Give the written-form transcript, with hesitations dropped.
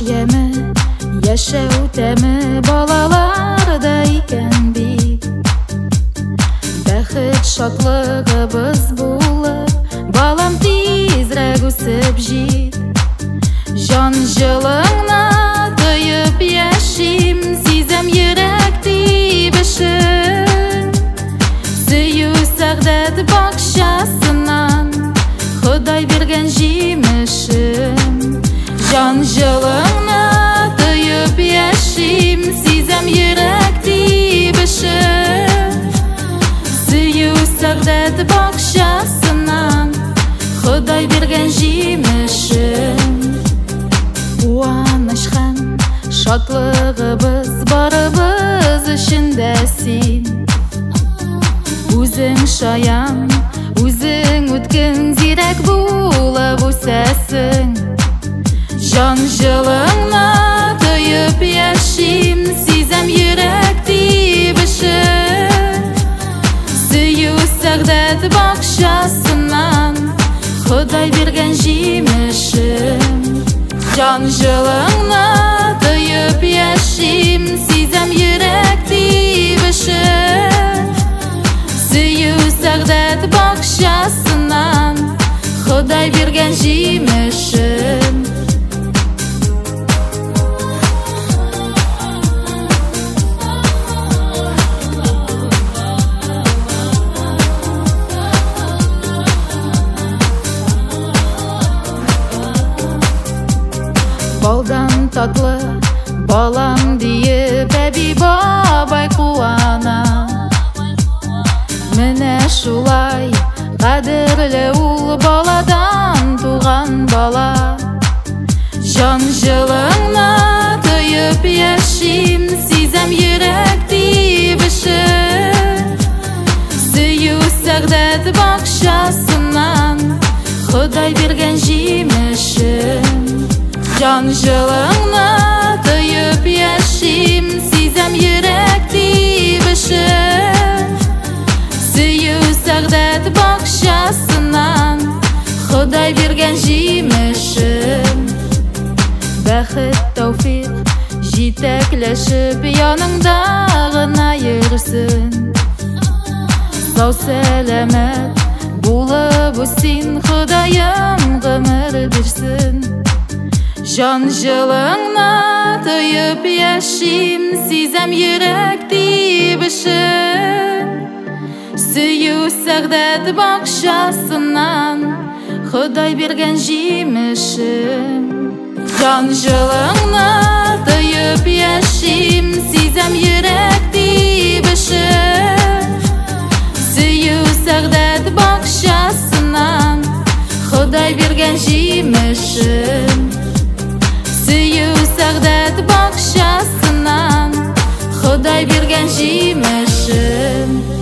yeme, yaşau teme balalarda iken bit. Бәхет шатлыгыбыз булып, балам тизрәк үсеп җит. Җан җылыңна тоеп яшим, сизәм йөрәк тибешен. Сөю сәгъдәт бакчасыннан, Ходай биргән җимешем. Җан җылыңна тоеп яшим, сизәм йөрәк тибешен. Сөю сәгъдәт бакчасыннан, Ходай биргән җимешем. Куаныч һәм шатлыгыбыз барыбыз эчендә син. Үзең шаян, үзең үткен зирәк булып үсәсең. Җан җылыңна тоеп яшим, сизәм йөрәк тибешен. Сөю сәгъдәт бакчасыннан, Ходай биргән җимешем. Җан җылыңна тоеп яшим, сизәм йөрәк тибешен. Сөю сәгъдәт бакчасыннан, Ходай биргән җимешем. Балдан татлы балам диеп, әби бабай куана. Менә шулай кадерле ул баладан туган бала. Җан җылыңна тоеп яшим, сизәм йөрәк тибешен. Сөю сәгъдәт бакчасыннан, Ходай биргән җимешем. Җан җылыңна тоеп яшим, сизәм йөрәк тибешен. Сөю сәгъдәт бакчасыннан, Ходай биргән җимешем. Бәхет, тәүфыйк җитәкләшеп яныңда гына йөрсен. Сау сәламәт булып үсин, Ходаем гомер бирсен. Җан җылыңна тоеп яшим, сизәм йөрәк тибешен. Сөю сәгъдәт бакчасыннан, Ходай биргән җимешем. Җан җылыңна тоеп яшим, сизәм йөрәк тибешен. Сөю сәгъдәт бакчасынан, Ходай биргән җимешем. Сөю сәгъдәт бакчасынан, Ходай биргән җимешем.